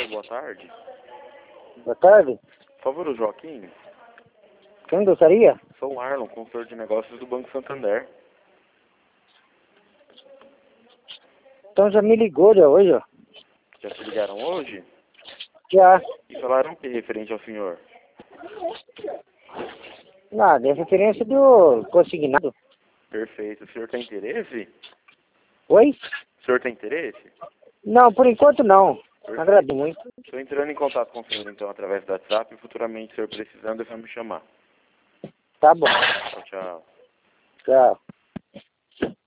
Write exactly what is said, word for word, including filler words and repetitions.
Alô, boa tarde. Boa tarde. Por favor, o Joaquim. Quem gostaria? Sou o Arlon, consultor de negócios do Banco Santander. Então já me ligou já hoje, ó. Já te ligaram hoje? Já. E falaram o que referente ao senhor? Nada, é referência do consignado. Perfeito. O senhor tem interesse? Oi? O senhor tem interesse? Não, por enquanto não. Perfeito. Agradeço muito. Estou entrando em contato com o senhor, então, através do WhatsApp. E futuramente, se o senhor precisando, é só me chamar. Tá bom. Tchau, tchau. Tchau.